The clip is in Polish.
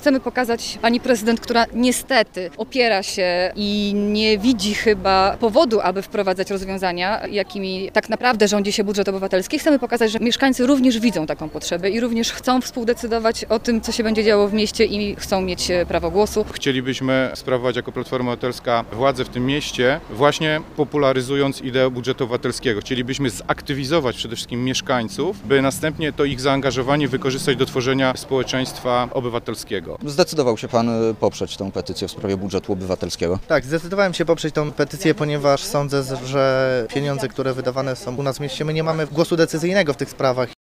chcemy pokazać pani prezydent, która niestety opiera się i nie widzi chyba powodu, aby wprowadzać rozwiązania, jakimi tak naprawdę rządzi się budżet obywatelski. Chcemy pokazać, że mieszkańcy również widzą taką potrzebę i również chcą współdecydować o tym, co się będzie działo w mieście i chcą mieć prawo głosu. Chcielibyśmy sprawować jako Platforma Obywatelska władzę w tym mieście, właśnie popularyzując ideę budżetu obywatelskiego. Chcielibyśmy zaktywizować przede wszystkim mieszkańców, by następnie to ich zaangażowanie wykorzystać do tworzenia społeczeństwa obywatelskiego. Zdecydował się Pan poprzeć tę petycję w sprawie budżetu obywatelskiego? Tak, zdecydowałem się poprzeć tę petycję, ponieważ sądzę, że pieniądze, które wydawane są u nas w mieście, my nie mamy głosu decyzyjnego w tych sprawach